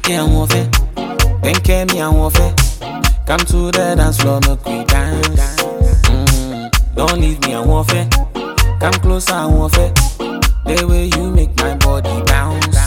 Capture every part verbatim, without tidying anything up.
I want it. Benke me, I want it. Come to the dance floor, make we dance. Mm, don't leave me, I want it. Come closer, I want it. The way you make my body bounce.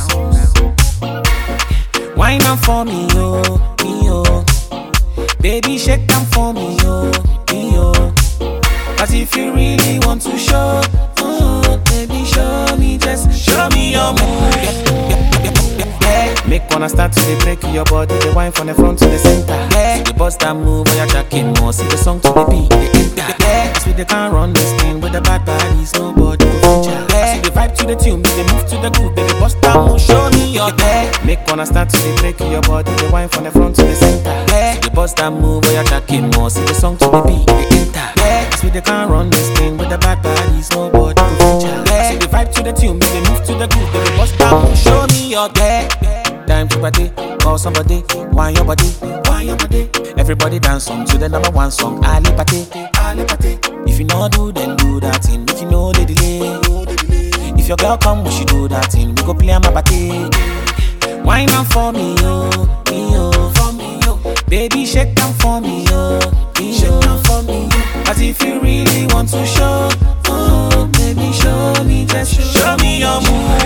Wine up for me, yo, me, yo. Baby, shake them for me, yo, me, yo. Cause if you really want to show, oh, baby, show me, just show me your move. Yeah. Make wanna start to the break your body, the wine from the front to the center. Yeah. The bust that move when you're jacking more, see the song to the beat. Yeah. See they can't run this thing with the bad bodies, nobody will feature. Yeah. See the vibe to the tune, they move to the groove, baby, bust that move, show me your yeah. Make wanna start to the break your body, the wine from the front to the center. Yeah. The bust that move when you're jacking more, see the song to the beat. Yeah. See they can't run this thing with the bad bodies, nobody will feature. Yeah. See the vibe to the tune, they move to the groove, baby, bust that move, show me your yeah. Time to party, call somebody, wine your body, wine your body. Everybody dance on to the number one song, Ali Pate, Ali Pate. If you know do, then do that thing. If you know the delay, if your girl come, we should do that thing. We go play on my party. Wine up for me, yo, me, yo, for me, yo. Baby, shake down for me, yo, me, yo, for me, yo. Cause if you really want to show, oh, baby, show me, just show me your move.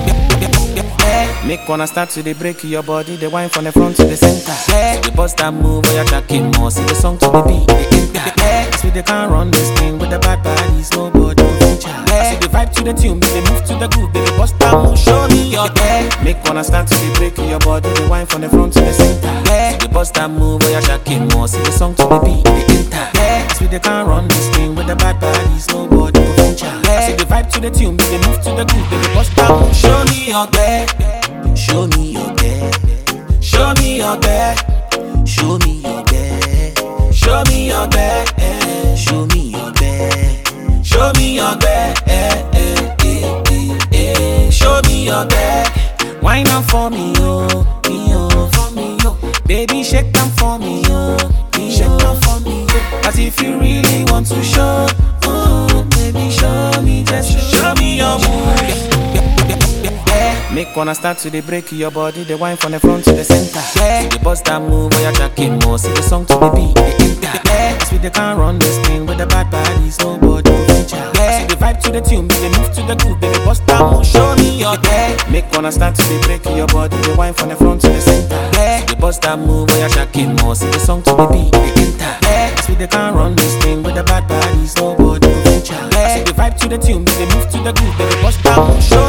Make wanna start to the break your body, the wine from the front to the center. Yeah. The bust that move when you're jacking more, see the song to the beat. Yeah. See they can't run this thing with the bad bodies, nobody will feature. Yeah. See the vibe to the tune, they move to the groove, baby, bust that move, show me your yeah. Make wanna start to the break your body, the wine from the front to the center. Yeah. The bust that move when you're jacking more, see the song to the beat. Yeah. See they can't run this thing with the bad bodies, nobody will feature. Yeah. See the vibe to the tune, they move to the groove, baby, bust that move, show me your yeah. Show me your bed, show me your bed, show me your bed, show me your bed, show me your bed, show me your bed, show me your bed. Wine up for me, yo, me, yo, for me, yo. Baby, shake them for me, yo, me, shake them for me, yo. Cause if you really want to show, oh, baby, show me, just show me your move. Make wanna start to the break your body, the wine from the front to the center. Yeah. The bust that move when you're jacking more, see the song to the beat. Yeah. See they can't run this thing with the bad bodies, nobody will feature. Yeah. See the vibe to the tune, they move to the groove, baby, bust that move, show me your yeah. Make wanna start to the break your body, the wine from the front to the center. Yeah. The bust that move when you're jacking more, see the song to the beat. Yeah. See they can't run this thing with the bad bodies, nobody will feature. Yeah. See the vibe to the tune, they move to the groove, baby, bust that move, show